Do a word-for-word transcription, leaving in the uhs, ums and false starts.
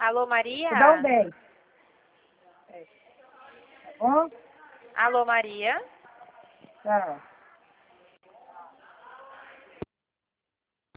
Alô, Maria? Dá um dez. É. Tá bom? Alô, Maria? Tá.